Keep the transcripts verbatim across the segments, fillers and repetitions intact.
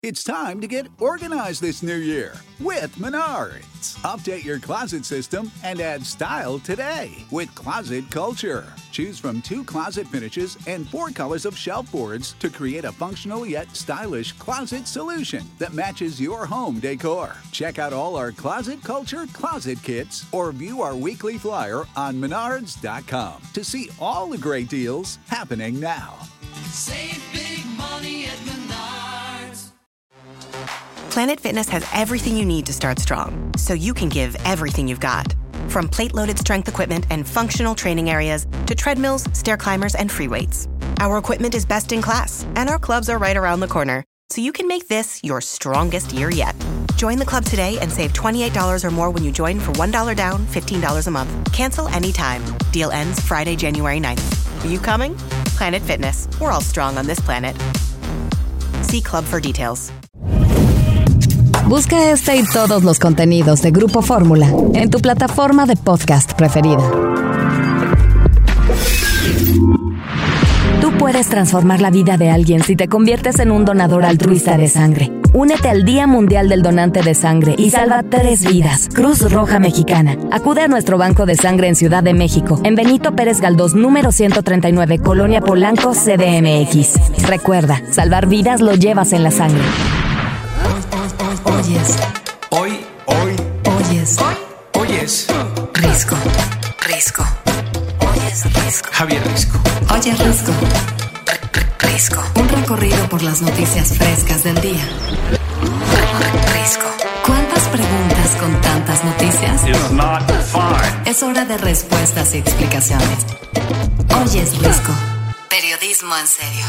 It's time to get organized this new year with Menards. Update your closet system and add style today with Closet Culture. Choose from two closet finishes and four colors of shelf boards to create a functional yet stylish closet solution that matches your home decor. Check out all our Closet Culture closet kits or view our weekly flyer on menards dot com to see all the great deals happening now. Save big money at Menards. Planet Fitness has everything you need to start strong, so you can give everything you've got. From plate-loaded strength equipment and functional training areas to treadmills, stair climbers, and free weights. Our equipment is best in class, and our clubs are right around the corner, so you can make this your strongest year yet. Join the club today and save twenty-eight dollars or more when you join for one dollar down, fifteen dollars a month. Cancel anytime. Deal ends Friday, January ninth. Are you coming? Planet Fitness. We're all strong on this planet. See club for details. Busca este y todos los contenidos de Grupo Fórmula en tu plataforma de podcast preferida. Tú puedes transformar la vida de alguien si te conviertes en un donador altruista de sangre. Únete al Día Mundial del Donante de Sangre y salva tres vidas. Cruz Roja Mexicana. Acude a nuestro banco de sangre en Ciudad de México, en Benito Pérez Galdós, número ciento treinta y nueve, Colonia Polanco, C D M X. Recuerda, salvar vidas lo llevas en la sangre. Oyes. Hoy, hoy. Oyes. Hoy. Oyes. Risco. Risco. Oyes Risco. Javier Risco. Oyes Risco. Risco. Un recorrido por las noticias frescas del día. Risco. ¿Cuántas preguntas con tantas noticias? It's not fine. Es hora de respuestas y explicaciones. Oyes Risco. Periodismo en serio.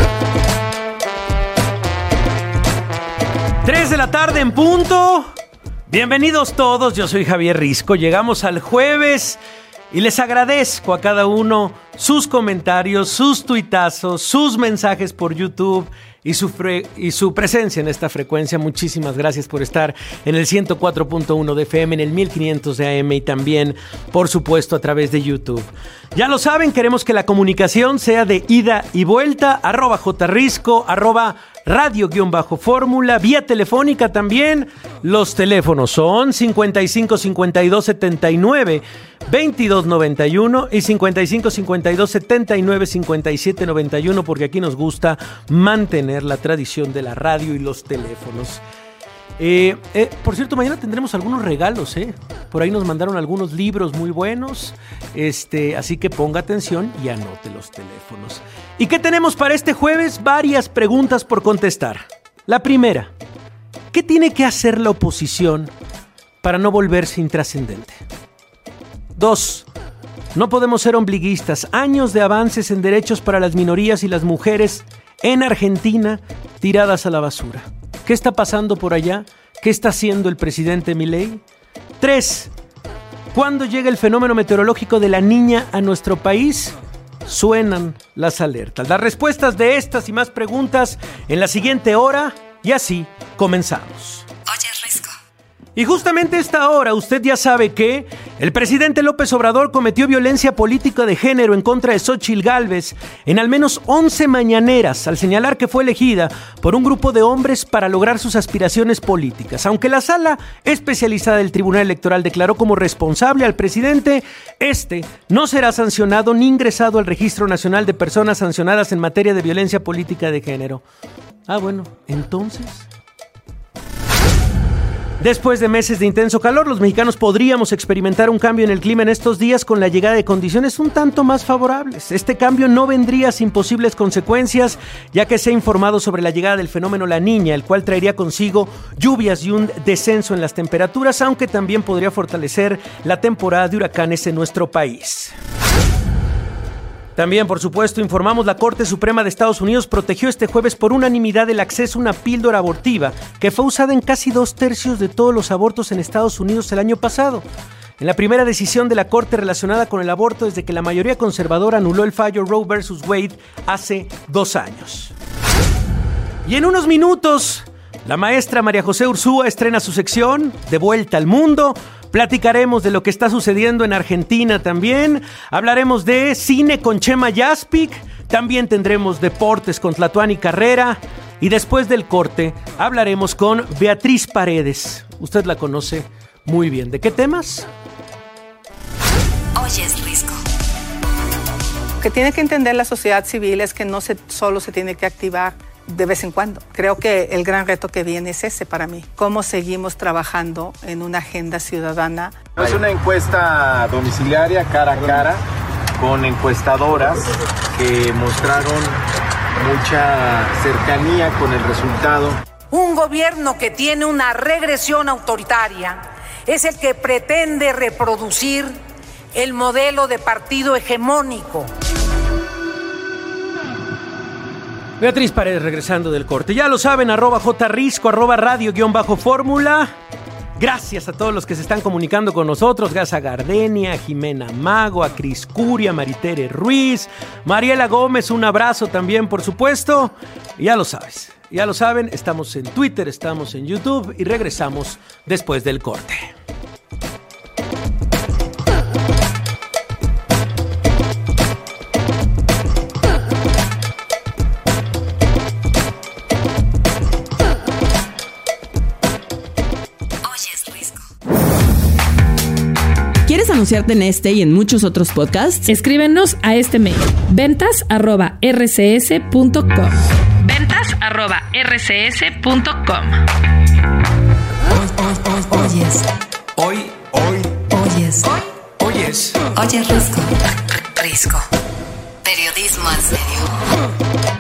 tres de la tarde en punto. Bienvenidos todos, yo soy Javier Risco. Llegamos al jueves y les agradezco a cada uno sus comentarios, sus tuitazos, sus mensajes por YouTube y su, fre- y su presencia en esta frecuencia. Muchísimas gracias por estar en el ciento cuatro punto uno de F M, en el mil quinientos de A M y también, por supuesto, a través de YouTube. Ya lo saben, queremos que la comunicación sea de ida y vuelta, arroba jrisco, arroba radio-fórmula, vía telefónica también. Los teléfonos son cincuenta y cinco cincuenta y dos setenta y nueve veintidós noventa y uno y cincuenta y cinco cincuenta y dos setenta y nueve cincuenta y siete noventa y uno, porque aquí nos gusta mantener la tradición de la radio y los teléfonos. Eh, eh, por cierto, mañana tendremos algunos regalos, ¿eh? Por ahí nos mandaron algunos libros muy buenos, este, así que ponga atención y anote los teléfonos. ¿Y qué tenemos para este jueves? Varias preguntas por contestar. La primera, ¿qué tiene que hacer la oposición para no volverse intrascendente? Dos, no podemos ser ombliguistas. Años de avances en derechos para las minorías y las mujeres en Argentina tiradas a la basura. ¿Qué está pasando por allá? ¿Qué está haciendo el presidente Milei? Tres, ¿cuándo llega el fenómeno meteorológico de la Niña a nuestro país? Suenan las alertas. Las respuestas de estas y más preguntas en la siguiente hora, y así comenzamos. Oye, Risco. Y justamente a esta hora, usted ya sabe que el presidente López Obrador cometió violencia política de género en contra de Xóchitl Gálvez en al menos once mañaneras, al señalar que fue elegida por un grupo de hombres para lograr sus aspiraciones políticas. Aunque la sala especializada del Tribunal Electoral declaró como responsable al presidente, este no será sancionado ni ingresado al Registro Nacional de Personas Sancionadas en materia de violencia política de género. Ah, bueno, entonces... Después de meses de intenso calor, los mexicanos podríamos experimentar un cambio en el clima en estos días con la llegada de condiciones un tanto más favorables. Este cambio no vendría sin posibles consecuencias, ya que se ha informado sobre la llegada del fenómeno La Niña, el cual traería consigo lluvias y un descenso en las temperaturas, aunque también podría fortalecer la temporada de huracanes en nuestro país. También, por supuesto, informamos la Corte Suprema de Estados Unidos protegió este jueves por unanimidad el acceso a una píldora abortiva que fue usada en casi dos tercios de todos los abortos en Estados Unidos el año pasado. En la primera decisión de la Corte relacionada con el aborto desde que la mayoría conservadora anuló el fallo Roe versus Wade hace dos años. Y en unos minutos, la maestra María José Ursúa estrena su sección De Vuelta al Mundo. Platicaremos de lo que está sucediendo en Argentina también. Hablaremos de cine con Chema Yaspic. También tendremos deportes con Tlatuani Carrera. Y después del corte hablaremos con Beatriz Paredes. Usted la conoce muy bien. ¿De qué temas? Oyes Risco. Lo que tiene que entender la sociedad civil es que no se, solo se tiene que activar de vez en cuando. Creo que el gran reto que viene es ese para mí. Cómo seguimos trabajando en una agenda ciudadana. Es una encuesta domiciliaria cara a cara con encuestadoras que mostraron mucha cercanía con el resultado. Un gobierno que tiene una regresión autoritaria es el que pretende reproducir el modelo de partido hegemónico. Beatriz Paredes regresando del corte. Ya lo saben, arroba jrisco, arroba radio guión bajo fórmula. Gracias a todos los que se están comunicando con nosotros. Gracias a Gardenia, a Jimena Mago, a Cris Curia, Maritere Ruiz, Mariela Gómez, un abrazo también, por supuesto. Y ya lo sabes, ya lo saben, estamos en Twitter, estamos en YouTube y regresamos después del corte. ¿Quieres anunciarte en este y en muchos otros podcasts? Escríbenos a este mail: ventas arroba r c s punto com. ventas arroba r c s punto com. Oyes. Hoy, hoy, Oyes. hoy, oyes. Oyes Risco. Risco. Periodismo en serio.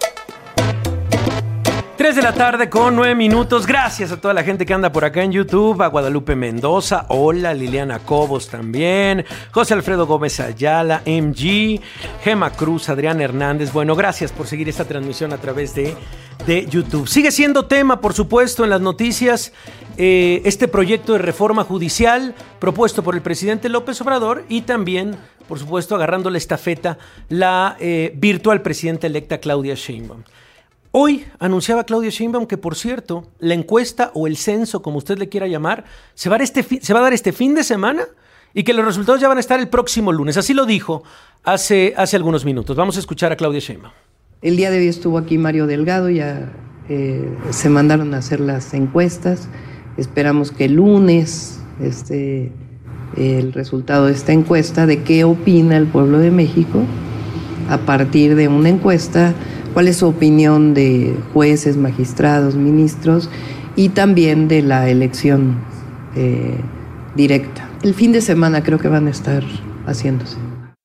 tres de la tarde con nueve minutos. Gracias a toda la gente que anda por acá en YouTube. A Guadalupe Mendoza, hola. Liliana Cobos también. José Alfredo Gómez Ayala, M G, Gema Cruz, Adrián Hernández. Bueno, gracias por seguir esta transmisión a través de, de YouTube. Sigue siendo tema, por supuesto, en las noticias eh, este proyecto de reforma judicial propuesto por el presidente López Obrador y también, por supuesto, agarrando la estafeta, la eh, virtual presidenta electa Claudia Sheinbaum. Hoy anunciaba Claudia Sheinbaum que, por cierto, la encuesta o el censo, como usted le quiera llamar, se va a dar este, fi- se va a dar este fin de semana y que los resultados ya van a estar el próximo lunes. Así lo dijo hace, hace algunos minutos. Vamos a escuchar a Claudia Sheinbaum. El día de hoy estuvo aquí Mario Delgado, ya eh, se mandaron a hacer las encuestas. Esperamos que el lunes esté el resultado de esta encuesta, de qué opina el pueblo de México a partir de una encuesta. ¿Cuál es su opinión de jueces, magistrados, ministros y también de la elección eh, directa? El fin de semana creo que van a estar haciéndose.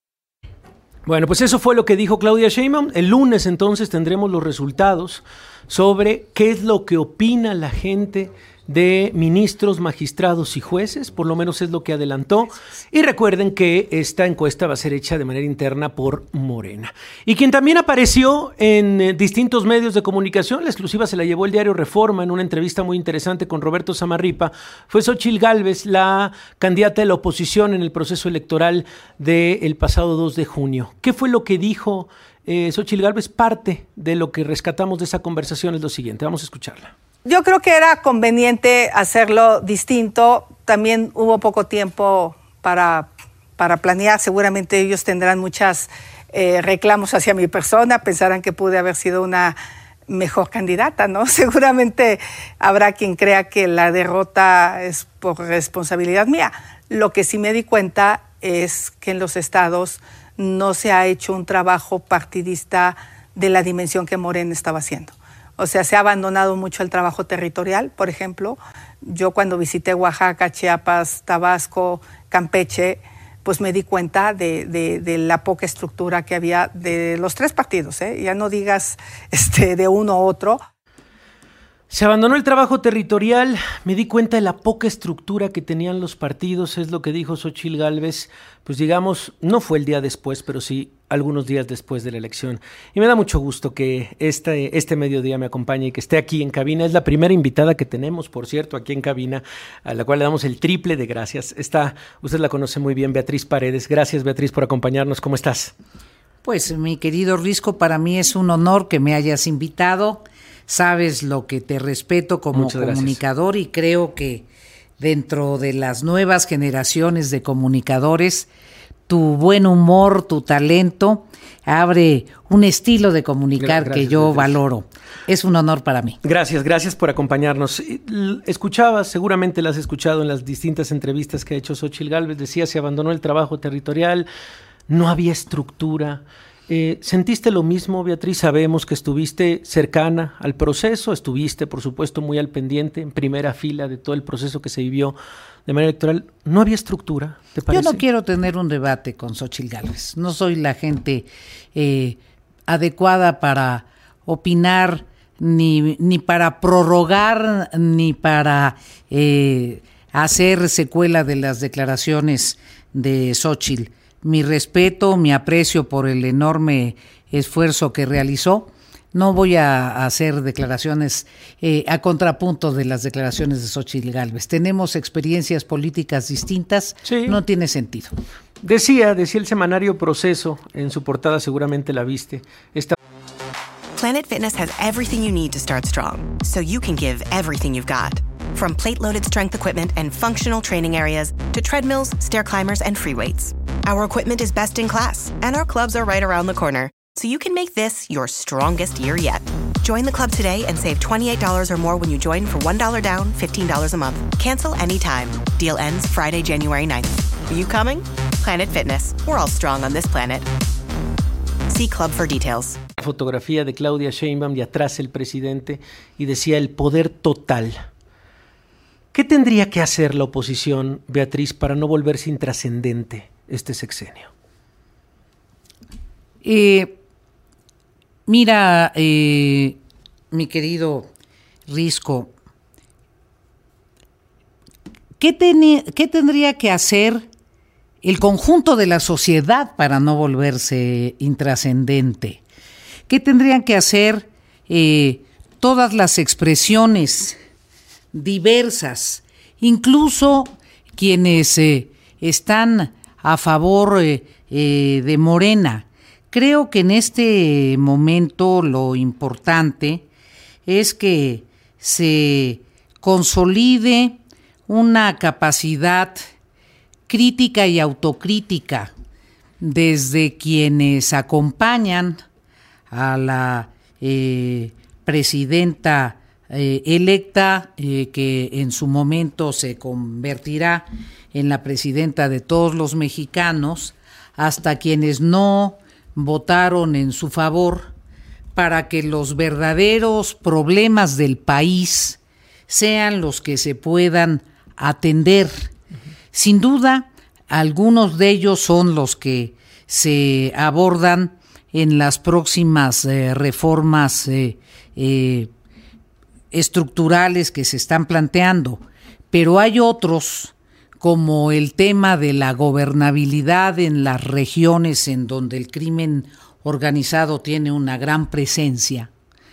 Bueno, pues eso fue lo que dijo Claudia Sheinbaum. El lunes entonces tendremos los resultados sobre qué es lo que opina la gente de ministros, magistrados y jueces, por lo menos es lo que adelantó. Y recuerden que esta encuesta va a ser hecha de manera interna por Morena. Y quien también apareció en eh, distintos medios de comunicación, la exclusiva se la llevó el diario Reforma en una entrevista muy interesante con Roberto Samarripa, fue Xóchitl Gálvez, la candidata de la oposición en el proceso electoral del pasado dos de junio. ¿Qué fue lo que dijo eh, Xóchitl Gálvez? Parte de lo que rescatamos de esa conversación es lo siguiente, vamos a escucharla. Yo creo que era conveniente hacerlo distinto. También hubo poco tiempo para, para planear. Seguramente ellos tendrán muchos eh, reclamos hacia mi persona. Pensarán que pude haber sido una mejor candidata, ¿no? Seguramente habrá quien crea que la derrota es por responsabilidad mía. Lo que sí me di cuenta es que en los estados no se ha hecho un trabajo partidista de la dimensión que Morena estaba haciendo. O sea, se ha abandonado mucho el trabajo territorial. Por ejemplo, yo cuando visité Oaxaca, Chiapas, Tabasco, Campeche, pues me di cuenta de, de, de la poca estructura que había de los tres partidos, ¿eh? Ya no digas este, de uno u otro. Se abandonó el trabajo territorial, me di cuenta de la poca estructura que tenían los partidos, es lo que dijo Xóchitl Gálvez, pues digamos, no fue el día después, pero sí algunos días después de la elección. Y me da mucho gusto que este, este mediodía me acompañe y que esté aquí en cabina. Es la primera invitada que tenemos, por cierto, aquí en cabina, a la cual le damos el triple de gracias. Está, usted la conoce muy bien, Beatriz Paredes. Gracias, Beatriz, por acompañarnos. ¿Cómo estás? Pues, mi querido Risco, para mí es un honor que me hayas invitado. Sabes lo que te respeto como comunicador y creo que dentro de las nuevas generaciones de comunicadores, tu buen humor, tu talento, abre un estilo de comunicar gracias, que yo Beatriz. valoro. Es un honor para mí. Gracias, gracias por acompañarnos. Escuchabas, seguramente la has escuchado en las distintas entrevistas que ha hecho Xóchitl Gálvez, decía, se abandonó el trabajo territorial, no había estructura. Eh, ¿Sentiste lo mismo, Beatriz? Sabemos que estuviste cercana al proceso, estuviste, por supuesto, muy al pendiente, en primera fila de todo el proceso que se vivió de manera electoral. ¿No había estructura, te parece? Yo no quiero tener un debate con Xóchitl Gálvez. No soy la gente eh, adecuada para opinar, ni, ni para prorrogar, ni para eh, hacer secuela de las declaraciones de Xóchitl. Mi respeto, mi aprecio por el enorme esfuerzo que realizó. No voy a hacer declaraciones eh, a contrapunto de las declaraciones de Xóchitl Gálvez. Tenemos experiencias políticas distintas, sí. No tiene sentido. Decía, decía el semanario Proceso, en su portada seguramente la viste. Esta... Planet Fitness has everything you need to start strong, so you can give everything you've got. From plate-loaded strength equipment and functional training areas to treadmills, stair climbers, and free weights. Our equipment is best in class, and our clubs are right around the corner, so you can make this your strongest year yet. Join the club today and save twenty-eight dollars or more when you join for one dollar down, fifteen dollars a month. Cancel anytime. Deal ends Friday, January ninth. Are you coming? Planet Fitness. We're all strong on this planet. See club for details. Fotografía de Claudia Sheinbaum y atrás el presidente y decía el poder total. ¿Qué tendría que hacer la oposición, Beatriz, para no volverse intrascendente este sexenio? Eh, mira, eh, mi querido Risco, ¿qué, ten- ¿qué tendría que hacer el conjunto de la sociedad para no volverse intrascendente? ¿Qué tendrían que hacer eh, todas las expresiones diversas, incluso quienes eh, están a favor eh, eh, de Morena? Creo que en este momento lo importante es que se consolide una capacidad crítica y autocrítica desde quienes acompañan a la eh, presidenta eh, electa, eh, que en su momento se convertirá en la presidenta de todos los mexicanos, hasta quienes no votaron en su favor, para que los verdaderos problemas del país sean los que se puedan atender. Uh-huh. Sin duda, algunos de ellos son los que se abordan en las próximas eh, reformas eh, eh, estructurales que se están planteando, pero hay otros, como el tema de la gobernabilidad en las regiones en donde el crimen organizado tiene una gran presencia,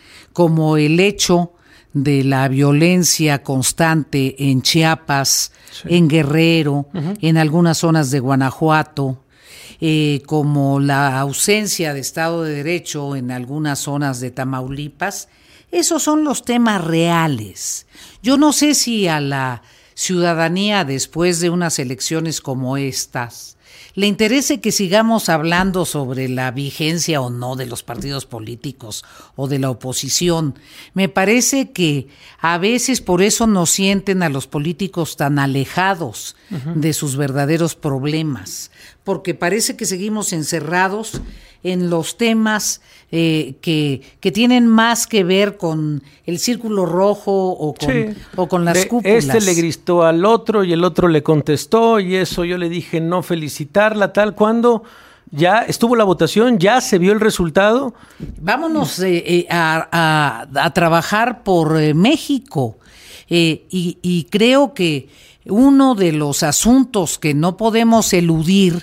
como el hecho de la violencia constante en Chiapas, sí. en Guerrero, uh-huh. en algunas zonas de Guanajuato, eh, como la ausencia de Estado de Derecho en algunas zonas de Tamaulipas. Esos son los temas reales. Yo no sé si a la ciudadanía, después de unas elecciones como estas, le interese que sigamos hablando sobre la vigencia o no de los partidos políticos o de la oposición. Me parece que a veces por eso nos sienten a los políticos tan alejados uh-huh. de sus verdaderos problemas, porque parece que seguimos encerrados en los temas eh, que, que tienen más que ver con el círculo rojo o con, sí. o con las de, cúpulas. Este le gritó al otro y el otro le contestó, y eso yo le dije no felicitarla, tal, cuando ya estuvo la votación, ya se vio el resultado. Vámonos eh, eh, a, a, a trabajar por eh, México eh, y, y creo que uno de los asuntos que no podemos eludir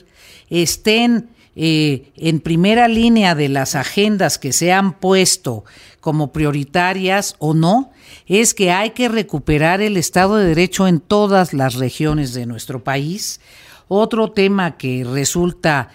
estén Eh, en primera línea de las agendas que se han puesto como prioritarias o no, es que hay que recuperar el Estado de Derecho en todas las regiones de nuestro país. Otro tema que resulta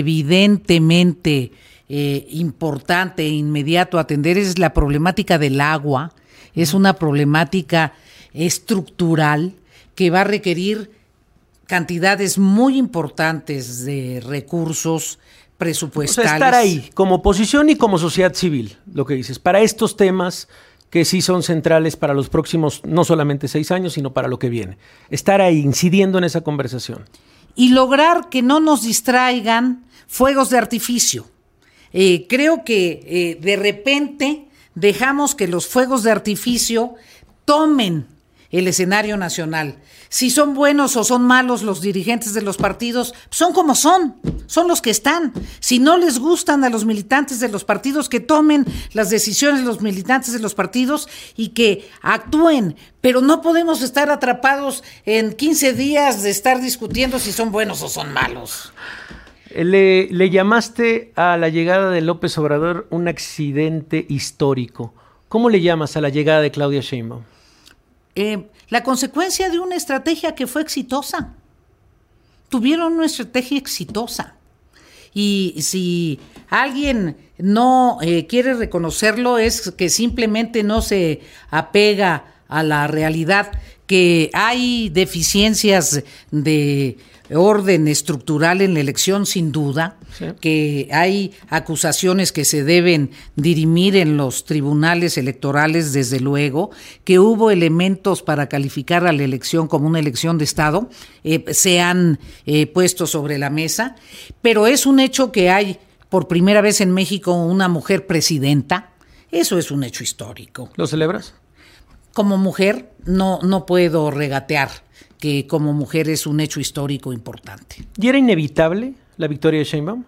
evidentemente eh, importante e inmediato atender es la problemática del agua. Es una problemática estructural que va a requerir cantidades muy importantes de recursos presupuestales. O sea, estar ahí, como oposición y como sociedad civil, lo que dices, para estos temas que sí son centrales para los próximos, no solamente seis años, sino para lo que viene. Estar ahí, incidiendo en esa conversación. Y lograr que no nos distraigan fuegos de artificio. Eh, creo que eh, de repente dejamos que los fuegos de artificio tomen el escenario nacional. Si son buenos o son malos los dirigentes de los partidos, son como son, son los que están. Si no les gustan a los militantes de los partidos, que tomen las decisiones los militantes de los partidos y que actúen. Pero no podemos estar atrapados en quince días de estar discutiendo si son buenos o son malos. Le, le llamaste a la llegada de López Obrador un accidente histórico. ¿Cómo le llamas a la llegada de Claudia Sheinbaum? Eh, la consecuencia de una estrategia que fue exitosa. Tuvieron una estrategia exitosa. Y si alguien no eh, quiere reconocerlo, es que simplemente no se apega a la realidad, que hay deficiencias de orden estructural en la elección, sin duda, sí. Que hay acusaciones que se deben dirimir en los tribunales electorales, desde luego, que hubo elementos para calificar a la elección como una elección de Estado, eh, se han eh, puesto sobre la mesa, pero es un hecho que hay por primera vez en México una mujer presidenta. Eso es un hecho histórico. ¿Lo celebras? Como mujer no, no puedo regatear que como mujer es un hecho histórico importante. ¿Y era inevitable la victoria de Sheinbaum?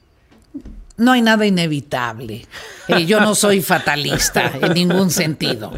No hay nada inevitable. Eh, yo no soy fatalista en ningún sentido.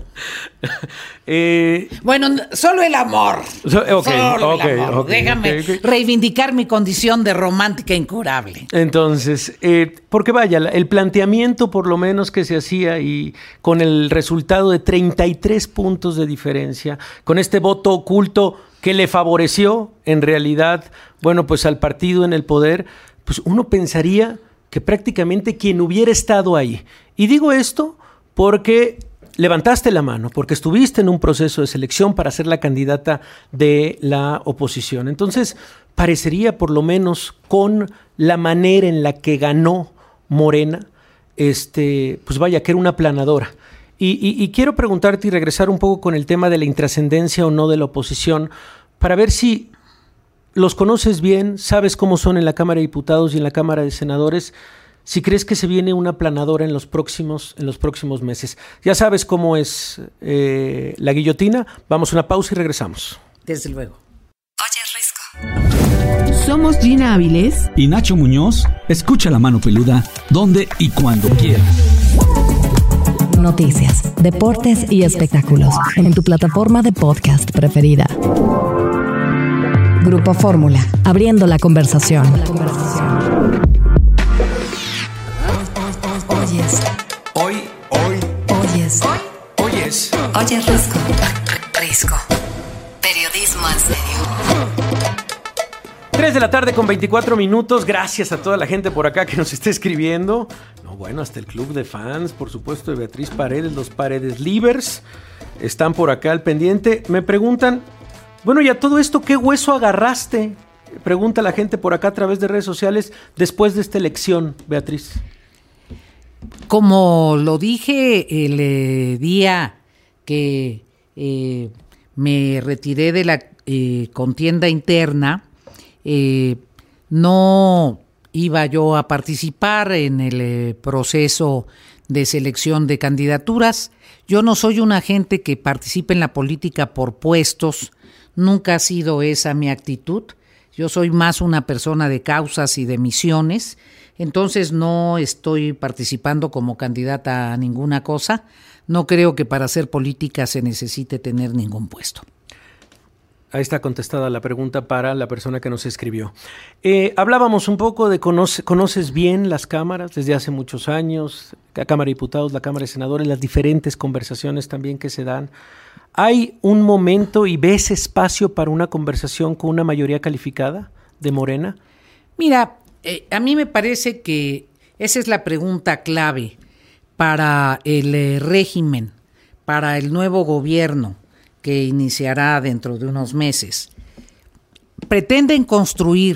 Eh, bueno, solo el amor. So, okay, solo okay, el amor. Okay, Déjame okay, okay. reivindicar mi condición de romántica incurable. Entonces, eh, porque vaya, el planteamiento por lo menos que se hacía y con el resultado de treinta y tres puntos de diferencia, con este voto oculto que le favoreció en realidad, bueno, pues al partido en el poder, pues uno pensaría que prácticamente quien hubiera estado ahí. Y digo esto porque levantaste la mano, porque estuviste en un proceso de selección para ser la candidata de la oposición. Entonces, parecería por lo menos con la manera en la que ganó Morena, este, pues vaya, que era una aplanadora. Y, y, y quiero preguntarte y regresar un poco con el tema de la intrascendencia o no de la oposición, para ver si los conoces bien, sabes cómo son en la Cámara de Diputados y en la Cámara de Senadores, si crees que se viene una aplanadora en los próximos, en los próximos meses. Ya sabes cómo es eh, la guillotina. Vamos a una pausa y regresamos. Desde luego. Oye, Risco. Somos Gina Áviles y Nacho Muñoz. Escucha La Mano Peluda donde y cuando quieras. Noticias, deportes y espectáculos en tu plataforma de podcast preferida. Grupo Fórmula, abriendo la conversación. Oyes. Hoy, hoy, Oyes. hoy, oyes. Oye, Risco. Risco. Periodismo en serio. tres de la tarde con veinticuatro minutos. Gracias a toda la gente por acá que nos está escribiendo. No, bueno, hasta el club de fans, por supuesto, de Beatriz Paredes, los Paredes Livers, están por acá al pendiente. Me preguntan, bueno, y a todo esto, ¿qué hueso agarraste? Pregunta la gente por acá a través de redes sociales después de esta elección, Beatriz. Como lo dije el eh, día que eh, me retiré de la eh, contienda interna, eh, no iba yo a participar en el eh, proceso de selección de candidaturas. Yo no soy una gente que participe en la política por puestos, nunca ha sido esa mi actitud. Yo soy más una persona de causas y de misiones, entonces no estoy participando como candidata a ninguna cosa. No creo que para hacer política se necesite tener ningún puesto. Ahí está contestada la pregunta para la persona que nos escribió. Eh, hablábamos un poco de conoce, conoces bien las cámaras desde hace muchos años, la Cámara de Diputados, la Cámara de Senadores, las diferentes conversaciones también que se dan. ¿Hay un momento y ves espacio para una conversación con una mayoría calificada de Morena? Mira, eh, a mí me parece que esa es la pregunta clave para el eh, régimen, para el nuevo gobierno que iniciará dentro de unos meses. pretenden construir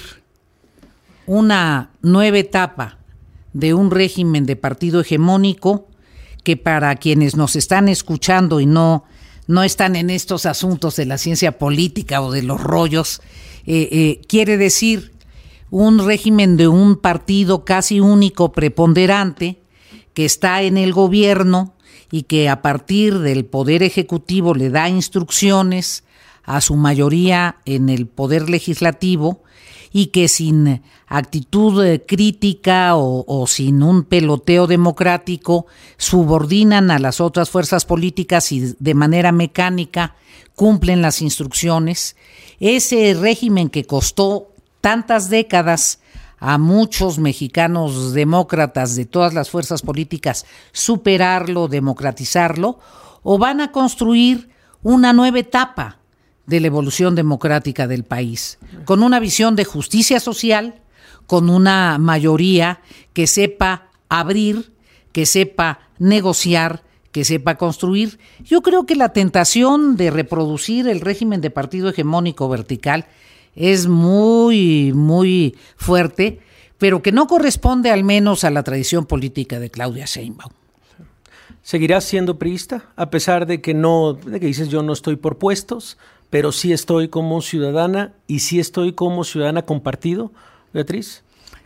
una nueva etapa de un régimen de partido hegemónico que, para quienes nos están escuchando y no, no están en estos asuntos de la ciencia política o de los rollos, eh, eh, quiere decir un régimen de un partido casi único, preponderante, que está en el gobierno y que a partir del poder ejecutivo le da instrucciones a su mayoría en el poder legislativo, y que sin actitud crítica o, o sin un peloteo democrático subordinan a las otras fuerzas políticas y de manera mecánica cumplen las instrucciones. Ese régimen que costó tantas décadas a muchos mexicanos demócratas de todas las fuerzas políticas superarlo, democratizarlo, o van a construir una nueva etapa de la evolución democrática del país, con una visión de justicia social, con una mayoría que sepa abrir, que sepa negociar, que sepa construir. Yo creo que la tentación de reproducir el régimen de partido hegemónico vertical es muy, muy fuerte, pero que no corresponde al menos a la tradición política de Claudia Sheinbaum. ¿Seguirás siendo priista? A pesar de que no, de que dices yo no estoy por puestos, pero sí estoy como ciudadana y sí estoy como ciudadana con partido, Beatriz.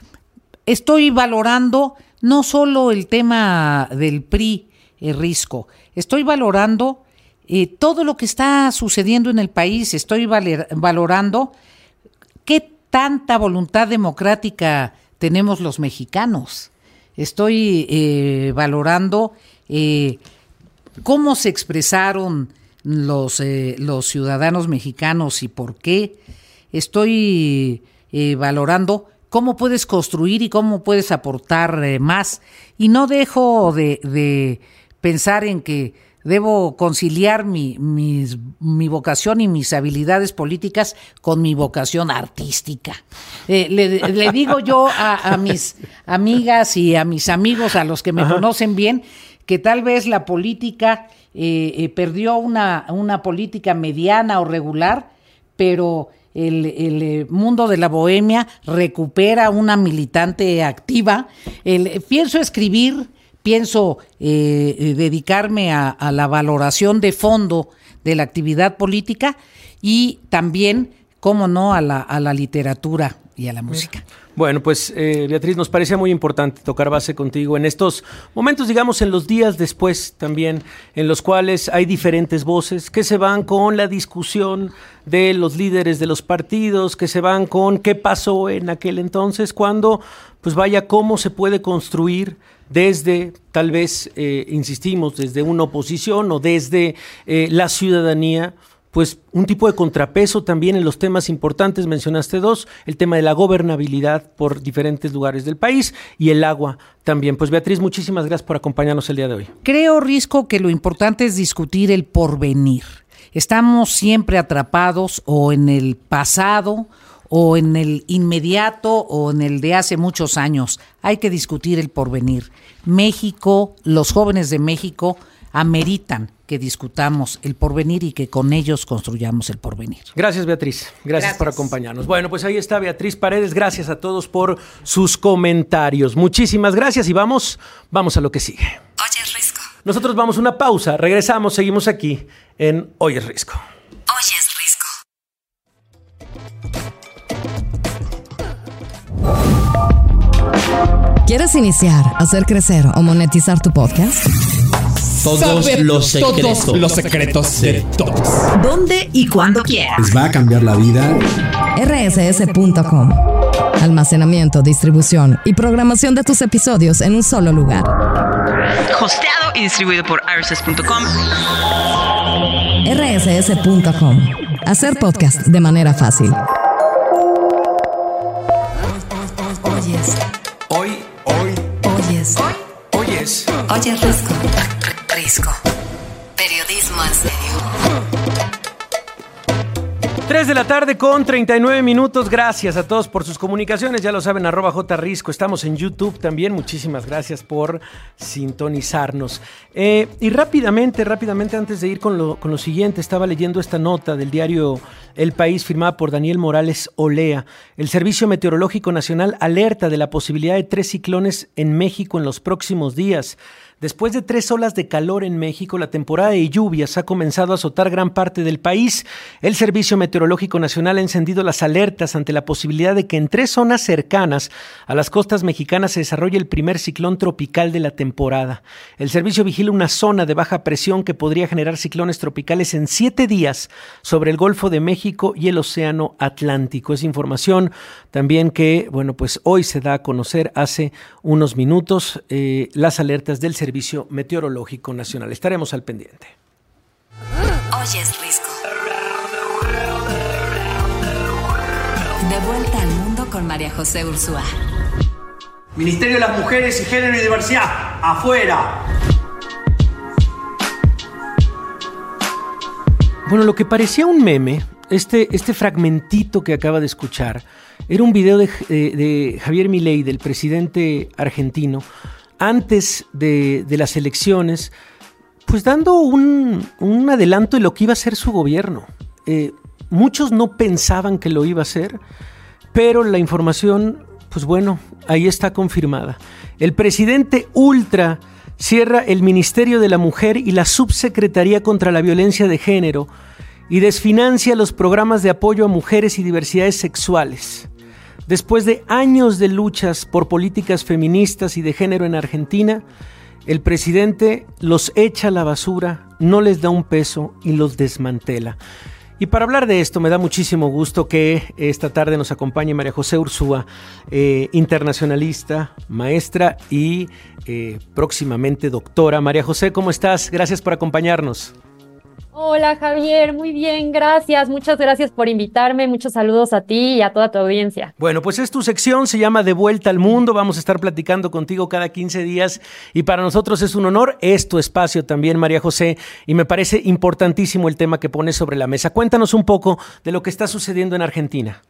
Estoy valorando no solo el tema del P R I, eh, Risco, estoy valorando eh, todo lo que está sucediendo en el país, estoy valer, valorando qué tanta voluntad democrática tenemos los mexicanos, estoy eh, valorando eh, cómo se expresaron los, eh, los ciudadanos mexicanos y por qué. Estoy eh, valorando cómo puedes construir y cómo puedes aportar eh, más. Y no dejo de, de pensar en que debo conciliar mi, mis, mi vocación y mis habilidades políticas con mi vocación artística. Eh, le, le digo yo a, a mis amigas y a mis amigos, a los que me Ajá. conocen bien, que tal vez la política eh, eh, perdió una, una política mediana o regular, pero el, el mundo de la bohemia recupera una militante activa. El, pienso escribir, pienso eh, dedicarme a, a la valoración de fondo de la actividad política y también, cómo no, a la, a la literatura y a la música. Bueno, pues eh, Beatriz, nos parecía muy importante tocar base contigo en estos momentos, digamos, en los días después también, en los cuales hay diferentes voces que se van con la discusión de los líderes de los partidos, que se van con qué pasó en aquel entonces, cuando, pues vaya, cómo se puede construir desde, tal vez, eh, insistimos, desde una oposición o desde eh, la ciudadanía, pues un tipo de contrapeso también en los temas importantes, mencionaste dos, el tema de la gobernabilidad por diferentes lugares del país y el agua también. Pues Beatriz, muchísimas gracias por acompañarnos el día de hoy. Creo, Risco, que lo importante es discutir el porvenir. Estamos siempre atrapados o en el pasado o en el inmediato o en el de hace muchos años. Hay que discutir el porvenir. México, los jóvenes de México ameritan que discutamos el porvenir y que con ellos construyamos el porvenir. Gracias, Beatriz. Gracias, gracias por acompañarnos. Bueno, pues ahí está Beatriz Paredes. Gracias a todos por sus comentarios. Muchísimas gracias y vamos, vamos a lo que sigue. Oye, Risco. Nosotros vamos a una pausa, regresamos, seguimos aquí en Oye, Risco. Oye, Risco. ¿Quieres iniciar, hacer crecer o monetizar tu podcast? Todos Saber los secretos. Todos los secretos de todos. ¿Dónde y cuándo quieras? Les va a cambiar la vida. R S S punto com. Almacenamiento, distribución y programación de tus episodios en un solo lugar. Hosteado y distribuido por R S S punto com. R S S punto com. Hacer podcast de manera fácil. Oyes. Hoy, hoy. Oyes. Oyes. Oye, Risco. Risco. Periodismo en serio. tres de la tarde con treinta y nueve minutos. Gracias a todos por sus comunicaciones. Ya lo saben, arroba jrisco. Estamos en YouTube también. Muchísimas gracias por sintonizarnos. Eh, y rápidamente, rápidamente, antes de ir con lo, con lo siguiente, estaba leyendo esta nota del diario El País firmada por Daniel Morales Olea. El Servicio Meteorológico Nacional alerta de la posibilidad de tres ciclones en México en los próximos días. Después de tres olas de calor en México, la temporada de lluvias ha comenzado a azotar gran parte del país. El Servicio Meteorológico Nacional ha encendido las alertas ante la posibilidad de que en tres zonas cercanas a las costas mexicanas se desarrolle el primer ciclón tropical de la temporada. El servicio vigila una zona de baja presión que podría generar ciclones tropicales en siete días sobre el Golfo de México y el Océano Atlántico. Es información también que, bueno, pues hoy se da a conocer hace unos minutos eh, las alertas del Servicio Servicio Meteorológico Nacional. Estaremos al pendiente. Oye, es Risco. De vuelta al mundo con María José Ursúa. Ministerio de las Mujeres y Género y Diversidad, afuera. Bueno, lo que parecía un meme, este, este fragmentito que acaba de escuchar, era un video de, de, de Javier Milei, del presidente argentino, antes de, de las elecciones, pues dando un, un adelanto de lo que iba a ser su gobierno. Eh, muchos no pensaban que lo iba a hacer, pero la información, pues bueno, ahí está confirmada. El presidente ultra cierra el Ministerio de la Mujer y la Subsecretaría contra la Violencia de Género y desfinancia los programas de apoyo a mujeres y diversidades sexuales. Después de años de luchas por políticas feministas y de género en Argentina, el presidente los echa a la basura, no les da un peso y los desmantela. Y para hablar de esto, me da muchísimo gusto que esta tarde nos acompañe María José Ursúa, eh, internacionalista, maestra y eh, próximamente doctora. María José, ¿cómo estás? Gracias por acompañarnos. Hola Javier, muy bien, gracias, muchas gracias por invitarme, muchos saludos a ti y a toda tu audiencia. Bueno, pues es tu sección, se llama De Vuelta al Mundo, vamos a estar platicando contigo cada quince días y para nosotros es un honor, es tu espacio también, María José, y me parece importantísimo el tema que pones sobre la mesa. Cuéntanos un poco de lo que está sucediendo en Argentina.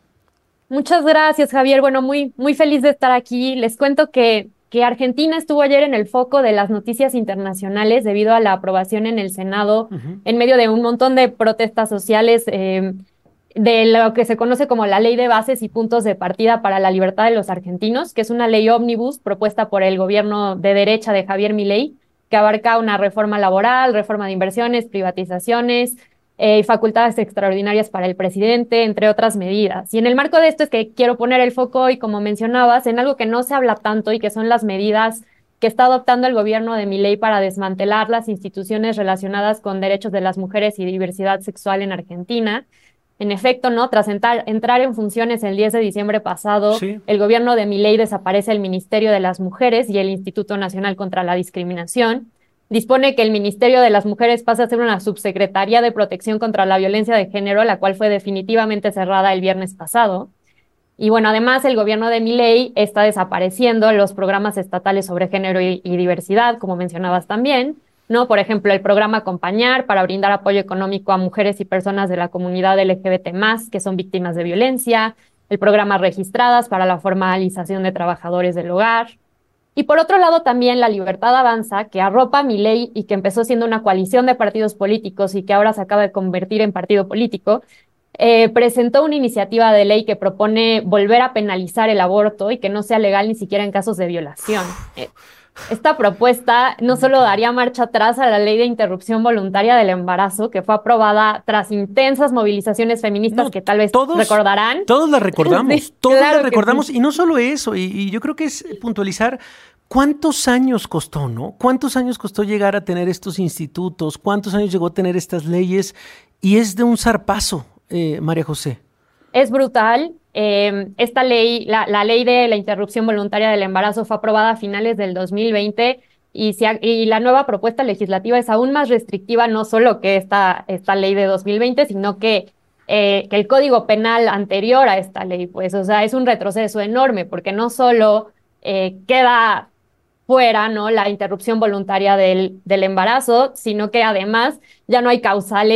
Muchas gracias Javier, bueno, muy, muy feliz de estar aquí, les cuento que... que Argentina estuvo ayer en el foco de las noticias internacionales debido a la aprobación en el Senado, uh-huh. en medio de un montón de protestas sociales eh, de lo que se conoce como la Ley de Bases y Puntos de Partida para la Libertad de los Argentinos, que es una ley ómnibus propuesta por el gobierno de derecha de Javier Milei, que abarca una reforma laboral, reforma de inversiones, privatizaciones, Eh, y facultades extraordinarias para el presidente, entre otras medidas. Y en el marco de esto es que quiero poner el foco hoy, como mencionabas, en algo que no se habla tanto y que son las medidas que está adoptando el gobierno de Milei para desmantelar las instituciones relacionadas con derechos de las mujeres y diversidad sexual en Argentina. En efecto, ¿no? Tras entrar, entrar en funciones el diez de diciembre pasado, sí. el gobierno de Milei desaparece el Ministerio de las Mujeres y el Instituto Nacional contra la Discriminación. Dispone que el Ministerio de las Mujeres pasa a ser una subsecretaría de protección contra la violencia de género, la cual fue definitivamente cerrada el viernes pasado. Y bueno, además el gobierno de Milei está desapareciendo los programas estatales sobre género y, y diversidad, como mencionabas también, ¿no? Por ejemplo, el programa Acompañar para brindar apoyo económico a mujeres y personas de la comunidad L G B T más, que son víctimas de violencia, el programa Registradas para la formalización de trabajadores del hogar. Y por otro lado también la Libertad Avanza, que arropa a Milei y que empezó siendo una coalición de partidos políticos y que ahora se acaba de convertir en partido político, eh, presentó una iniciativa de ley que propone volver a penalizar el aborto y que no sea legal ni siquiera en casos de violación. Eh, esta propuesta no solo daría marcha atrás a la ley de interrupción voluntaria del embarazo, que fue aprobada tras intensas movilizaciones feministas no, que tal vez todos, recordarán. Todos la recordamos, sí, todos claro la recordamos, sí. Y no solo eso, y, y yo creo que es puntualizar cuántos años costó, ¿no? ¿Cuántos años costó llegar a tener estos institutos? ¿Cuántos años llegó a tener estas leyes? Y es de un zarpazo, eh, María José. Es brutal. Eh, esta ley, la, la ley de la interrupción voluntaria del embarazo fue aprobada a finales del dos mil veinte y, se ha, y la nueva propuesta legislativa es aún más restrictiva, no solo que esta, esta ley de dos mil veinte, sino que, eh, que el código penal anterior a esta ley, pues, o sea, es un retroceso enorme, porque no solo eh, queda fuera, ¿no?, la interrupción voluntaria del, del embarazo, sino que además ya no hay causales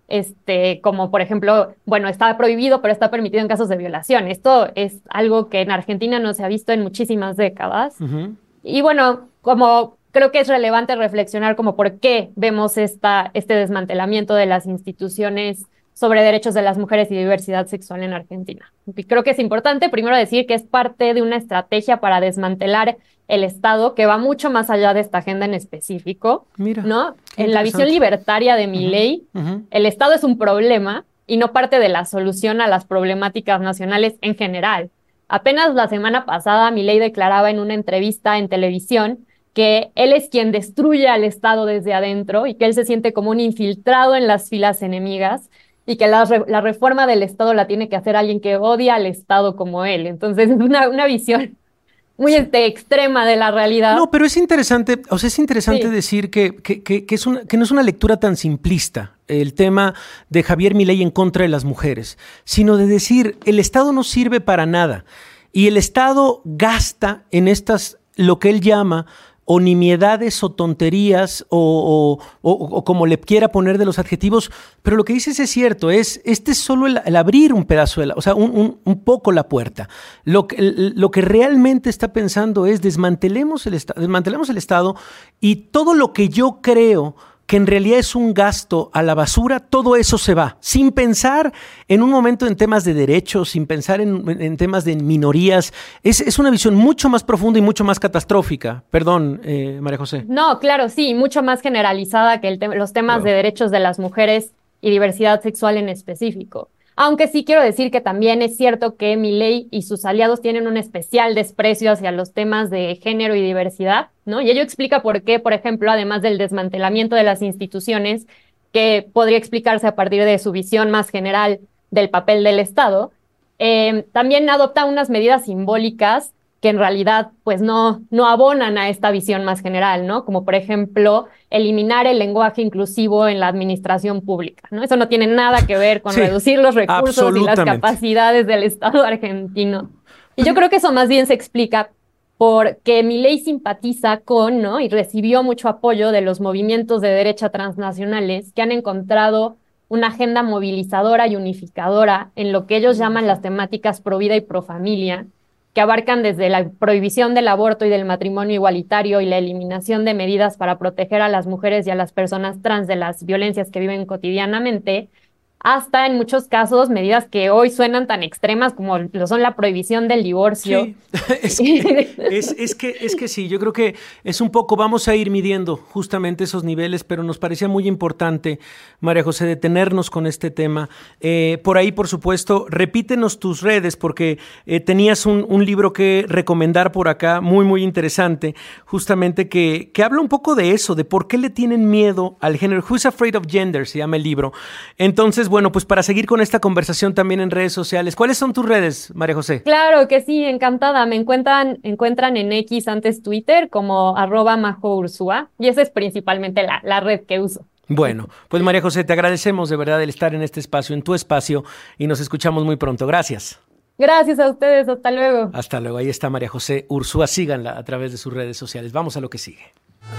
este, como por ejemplo, bueno, está prohibido, pero está permitido en casos de violación. Esto es algo que en Argentina no se ha visto en muchísimas décadas. Uh-huh. Y bueno, como creo que es relevante reflexionar como por qué vemos esta, este desmantelamiento de las instituciones sobre derechos de las mujeres y diversidad sexual en Argentina. Y creo que es importante primero decir que es parte de una estrategia para desmantelar el Estado que va mucho más allá de esta agenda en específico. Mira, ¿no? En la visión libertaria de Milei, uh-huh, uh-huh. el Estado es un problema y no parte de la solución a las problemáticas nacionales en general. Apenas la semana pasada Milei declaraba en una entrevista en televisión que él es quien destruye al Estado desde adentro y que él se siente como un infiltrado en las filas enemigas y que la, re- la reforma del Estado la tiene que hacer alguien que odia al Estado como él. Entonces es una, una visión muy este, extrema de la realidad. No, pero es interesante, o sea, es interesante sí. decir que, que, que, que, es una, que no es una lectura tan simplista el tema de Javier Milei en contra de las mujeres, sino de decir, el Estado no sirve para nada y el Estado gasta en estas, lo que él llama o nimiedades o tonterías o, o, o, o como le quiera poner de los adjetivos, pero lo que dices es cierto, es este es solo el, el abrir un pedazo, de la, o sea, un, un, un poco la puerta. Lo que, el, lo que realmente está pensando es desmantelemos el, desmantelemos el Estado y todo lo que yo creo que en realidad es un gasto a la basura, todo eso se va, sin pensar en un momento en temas de derechos, sin pensar en, en temas de minorías. Es, es una visión mucho más profunda y mucho más catastrófica. Perdón, eh, María José. No, claro, sí, mucho más generalizada que el te- los temas wow. de derechos de las mujeres y diversidad sexual en específico. Aunque sí quiero decir que también es cierto que Milei y sus aliados tienen un especial desprecio hacia los temas de género y diversidad, ¿no? Y ello explica por qué, por ejemplo, además del desmantelamiento de las instituciones, que podría explicarse a partir de su visión más general del papel del Estado, eh, también adopta unas medidas simbólicas que en realidad pues no, no abonan a esta visión más general, ¿no? Como por ejemplo, eliminar el lenguaje inclusivo en la administración pública, ¿no? Eso no tiene nada que ver con sí, reducir los recursos y las capacidades del Estado argentino. Y yo creo que eso más bien se explica porque Milei simpatiza con, ¿no? Y recibió mucho apoyo de los movimientos de derecha transnacionales que han encontrado una agenda movilizadora y unificadora en lo que ellos llaman las temáticas pro vida y pro familia, que abarcan desde la prohibición del aborto y del matrimonio igualitario y la eliminación de medidas para proteger a las mujeres y a las personas trans de las violencias que viven cotidianamente, hasta en muchos casos medidas que hoy suenan tan extremas como lo son la prohibición del divorcio. Sí. es, que, es, es, que, es que sí, yo creo que es un poco, vamos a ir midiendo justamente esos niveles, pero nos parecía muy importante, María José, detenernos con este tema. Eh, por ahí, por supuesto, repítenos tus redes, porque eh, tenías un, un libro que recomendar por acá, muy, muy interesante, justamente que, que habla un poco de eso, de por qué le tienen miedo al género. Who's Afraid of Gender se llama el libro. Entonces, bueno, pues para seguir con esta conversación también en redes sociales, ¿cuáles son tus redes, María José? Claro que sí, encantada. Me encuentran, encuentran en X, antes Twitter, como arroba Majo Ursúa, y esa es principalmente la, la red que uso. Bueno, pues María José, te agradecemos de verdad el estar en este espacio, en tu espacio, y nos escuchamos muy pronto. Gracias. Gracias a ustedes, hasta luego. Hasta luego, ahí está María José Ursúa, síganla a través de sus redes sociales. Vamos a lo que sigue.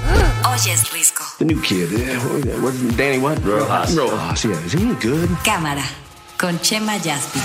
Oyes Risco. The new kid, uh, what's Danny what? Rojas. Rojas, yeah. Is he good? Cámara, con Chema Yaspic.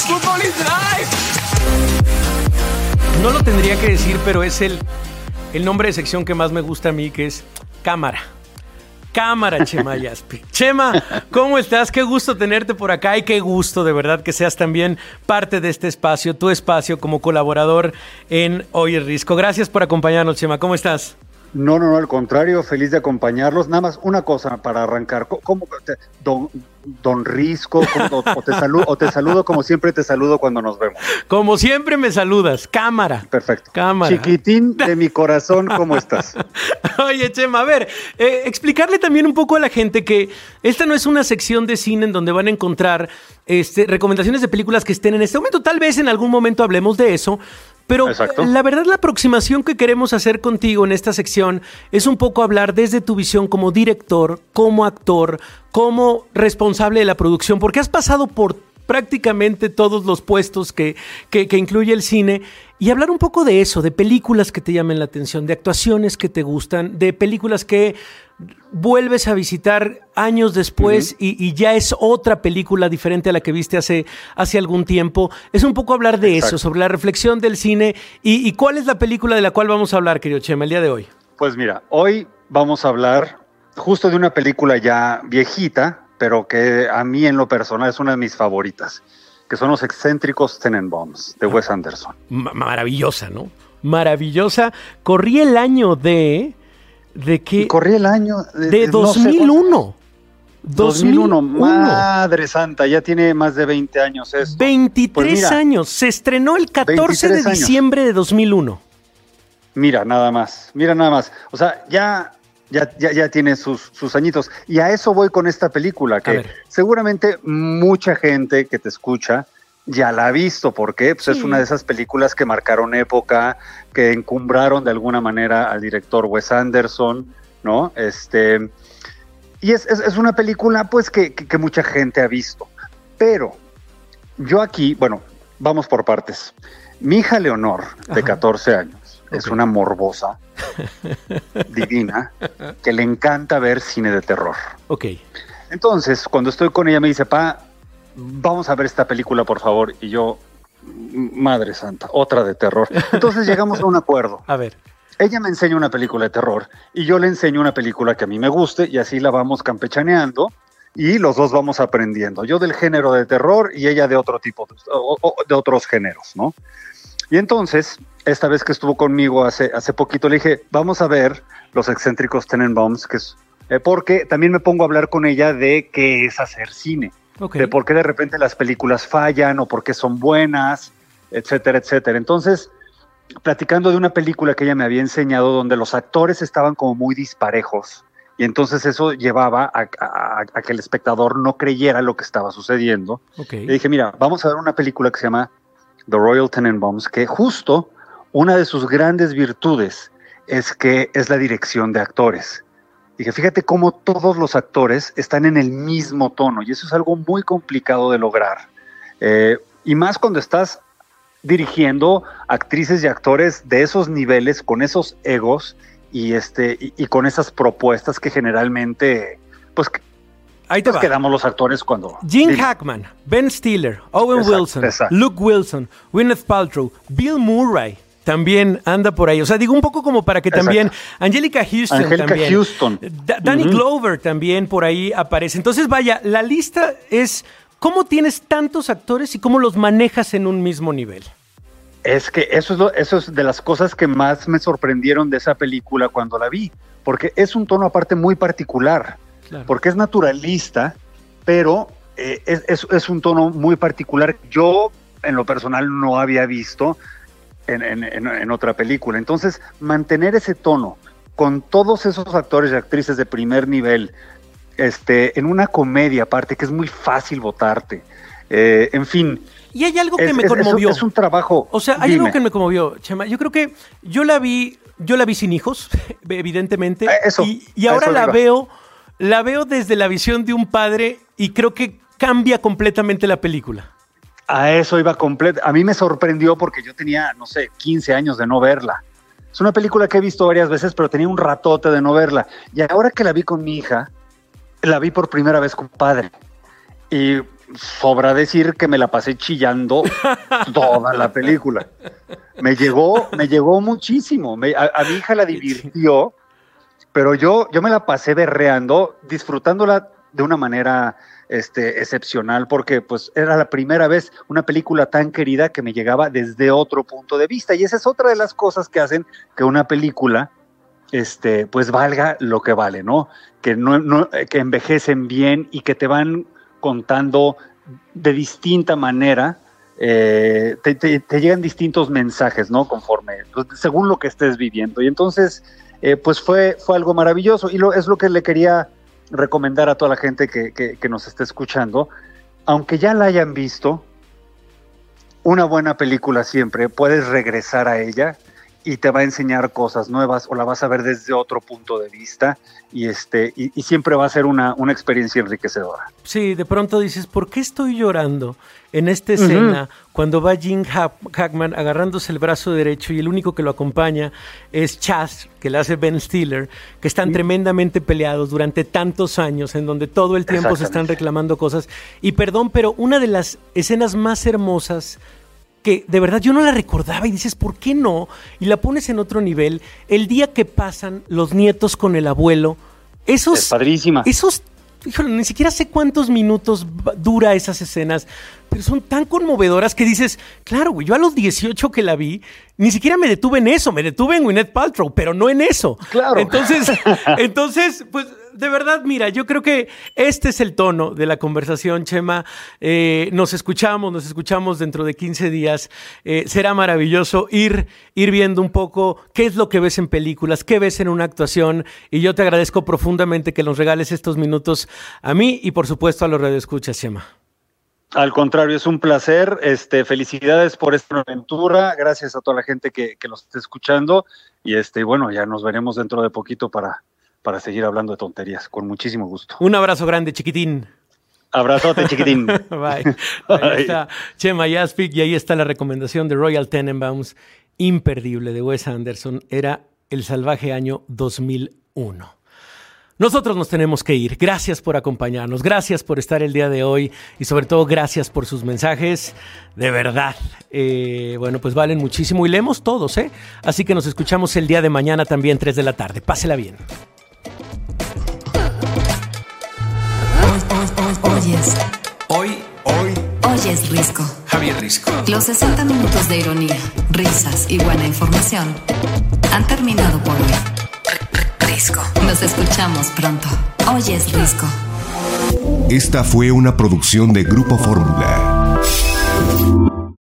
No lo tendría que decir, pero es el, el nombre de sección que más me gusta a mí, que es Cámara. Cámara, Chema Yaspic. Chema, ¿cómo estás? Qué gusto tenerte por acá y qué gusto de verdad que seas también parte de este espacio, tu espacio como colaborador en Oyes Risco. Gracias por acompañarnos, Chema. ¿Cómo estás? No, no, no, al contrario, feliz de acompañarlos. Nada más una cosa para arrancar. ¿Cómo te, don, don Risco? ¿Cómo, o, te saludo, o te saludo como siempre te saludo cuando nos vemos? Como siempre me saludas. Cámara. Perfecto. Cámara. Chiquitín de mi corazón, ¿cómo estás? Oye, Chema, a ver, eh, explicarle también un poco a la gente que esta no es una sección de cine en donde van a encontrar este, recomendaciones de películas que estén en este momento. Tal vez en algún momento hablemos de eso. Pero Exacto. la verdad, la aproximación que queremos hacer contigo en esta sección es un poco hablar desde tu visión como director, como actor, como responsable de la producción, porque has pasado por prácticamente todos los puestos que, que, que incluye el cine y hablar un poco de eso, de películas que te llamen la atención, de actuaciones que te gustan, de películas que vuelves a visitar años después uh-huh. y, y ya es otra película diferente a la que viste hace, hace algún tiempo. Es un poco hablar de Exacto. eso, sobre la reflexión del cine. Y, ¿Y cuál es la película de la cual vamos a hablar, querido Chema, el día de hoy? Pues mira, hoy vamos a hablar justo de una película ya viejita, pero que a mí en lo personal es una de mis favoritas, que son Los excéntricos Tenenbaums, de Wes Anderson. Ma- maravillosa, ¿no? Maravillosa. Corrí el año de... ¿De qué? Y corrí el año... De, de dos mil uno. dos mil uno. Madre santa, ya tiene más de veinte años esto. veintitrés pues mira, años. Se estrenó el catorce de diciembre años. de dos mil uno. Mira, nada más. Mira, nada más. O sea, ya... Ya, ya, ya tiene sus, sus añitos. Y a eso voy con esta película, que seguramente mucha gente que te escucha ya la ha visto. ¿Por qué? Pues sí. Es una de esas películas que marcaron época, que encumbraron de alguna manera al director Wes Anderson, ¿no? Este, y es, es, es una película pues que, que, que mucha gente ha visto. Pero yo aquí, bueno, vamos por partes. Mi hija Leonor, de Ajá. catorce años, Okay. es una morbosa divina que le encanta ver cine de terror. Ok. Entonces, cuando estoy con ella me dice, pa, vamos a ver esta película, por favor. Y yo, madre santa, otra de terror. Entonces llegamos a un acuerdo. A ver. Ella me enseña una película de terror y yo le enseño una película que a mí me guste y así la vamos campechaneando y los dos vamos aprendiendo. Yo del género de terror y ella de otro tipo, o, o, de otros géneros, ¿no? Y entonces, esta vez que estuvo conmigo hace, hace poquito, le dije, vamos a ver Los excéntricos Tenenbaums, que es, eh, porque también me pongo a hablar con ella de qué es hacer cine, okay. de por qué de repente las películas fallan o por qué son buenas, etcétera, etcétera. Entonces, platicando de una película que ella me había enseñado donde los actores estaban como muy disparejos, y entonces eso llevaba a, a, a que el espectador no creyera lo que estaba sucediendo. Okay. Le dije, mira, vamos a ver una película que se llama The Royal Tenenbaums, que justo una de sus grandes virtudes es que es la dirección de actores. Dije, fíjate cómo todos los actores están en el mismo tono, y eso es algo muy complicado de lograr. Eh, y más cuando estás dirigiendo actrices y actores de esos niveles, con esos egos y, este, y, y con esas propuestas que generalmente, pues, Ahí te pues va. quedamos los actores cuando... Gene Dime. Hackman, Ben Stiller, Owen exacto, Wilson, exacto. Luke Wilson, Gwyneth Paltrow, Bill Murray también anda por ahí. O sea, digo un poco como para que exacto. también... Angelica Houston Angelica también. Houston. D- Danny uh-huh. Glover también por ahí aparece. Entonces, vaya, la lista es... ¿Cómo tienes tantos actores y cómo los manejas en un mismo nivel? Es que eso es, lo, eso es de las cosas que más me sorprendieron de esa película cuando la vi. Porque es un tono aparte muy particular. Claro. Porque es naturalista, pero eh, es, es, es un tono muy particular. Yo, en lo personal, no había visto en, en, en, en otra película. Entonces, mantener ese tono con todos esos actores y actrices de primer nivel, este, en una comedia aparte, que es muy fácil votarte, eh, en fin. Y hay algo que es, me es, conmovió. Es, es un trabajo. O sea, hay Dime. algo que me conmovió, Chema. Yo creo que yo la vi, yo la vi sin hijos, evidentemente. Eso, y, y ahora la veo... La veo desde la visión de un padre y creo que cambia completamente la película. A eso iba completo. A mí me sorprendió porque yo tenía, no sé, quince años de no verla. Es una película que he visto varias veces, pero tenía un ratote de no verla. Y ahora que la vi con mi hija, la vi por primera vez con padre. Y sobra decir que me la pasé chillando toda la película. Me llegó, me llegó muchísimo. Me, a, a mi hija la divirtió. Pero yo, yo me la pasé berreando, disfrutándola de una manera este, excepcional, porque pues era la primera vez una película tan querida que me llegaba desde otro punto de vista. Y esa es otra de las cosas que hacen que una película este, pues valga lo que vale, ¿no? Que, no, no, que envejecen bien y que te van contando de distinta manera. Eh, te, te, te llegan distintos mensajes, ¿no? Conforme, según lo que estés viviendo. Y entonces... Eh, pues fue, fue algo maravilloso y lo, es lo que le quería recomendar a toda la gente que, que, que nos esté escuchando. Aunque ya la hayan visto, una buena película siempre, puedes regresar a ella y te va a enseñar cosas nuevas o la vas a ver desde otro punto de vista y este y, y siempre va a ser una, una experiencia enriquecedora. Sí, de pronto dices, ¿por qué estoy llorando en esta escena uh-huh. cuando va Gene Hackman agarrándose el brazo derecho y el único que lo acompaña es Chaz, que le hace Ben Stiller, que están uh-huh. tremendamente peleados durante tantos años en donde todo el tiempo se están reclamando cosas? Y perdón, pero una de las escenas más hermosas que de verdad yo no la recordaba y dices, ¿por qué no? Y la pones en otro nivel, el día que pasan los nietos con el abuelo, esos... Es padrísima. Esos, híjole, ni siquiera sé cuántos minutos dura esas escenas, pero son tan conmovedoras que dices, claro, güey, yo a los dieciocho que la vi, ni siquiera me detuve en eso, me detuve en Gwyneth Paltrow, pero no en eso. Claro. Entonces, entonces, pues... De verdad, mira, yo creo que este es el tono de la conversación, Chema. Eh, nos escuchamos, nos escuchamos dentro de quince días. Eh, será maravilloso ir, ir viendo un poco qué es lo que ves en películas, qué ves en una actuación. Y yo te agradezco profundamente que nos regales estos minutos a mí y, por supuesto, a los radioescuchas, Chema. Al contrario, es un placer. Este, felicidades por esta aventura. Gracias a toda la gente que, que nos esté escuchando. Y este, bueno, ya nos veremos dentro de poquito para... para seguir hablando de tonterías, con muchísimo gusto. Un abrazo grande, chiquitín. Abrazote, chiquitín. Bye. Ahí está Chema Jaspic y ahí está la recomendación de Royal Tenenbaums, imperdible, de Wes Anderson. Era El salvaje año dos mil uno. Nosotros nos tenemos que ir. Gracias por acompañarnos, gracias por estar el día de hoy y sobre todo gracias por sus mensajes. De verdad, eh, bueno, pues valen muchísimo y leemos todos, ¿eh? Así que nos escuchamos el día de mañana también, tres de la tarde. Pásela bien. Oyes. Hoy, hoy. Oyes Risco. Javier Risco. Los sesenta minutos de ironía, risas y buena información han terminado por hoy. Risco. Nos escuchamos pronto. Oyes Risco. Esta fue una producción de Grupo Fórmula.